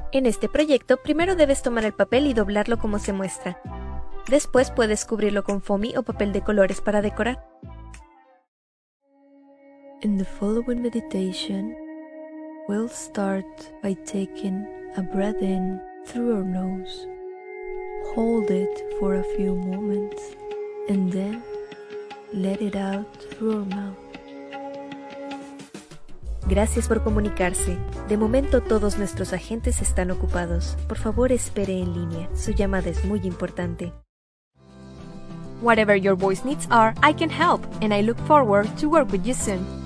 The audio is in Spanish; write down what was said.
En este proyecto, primero debes tomar el papel y doblarlo como se muestra. Después puedes cubrirlo con foamy o papel de colores para decorar. In the following meditation, we'll start by taking a breath in through our nose. Hold it for a few moments and then let it out through our mouth. Gracias por comunicarse. De momento todos nuestros agentes están ocupados. Por favor, espere en línea. Su llamada es muy importante. Whatever your voice needs are, I can help, and I look forward to work with you soon.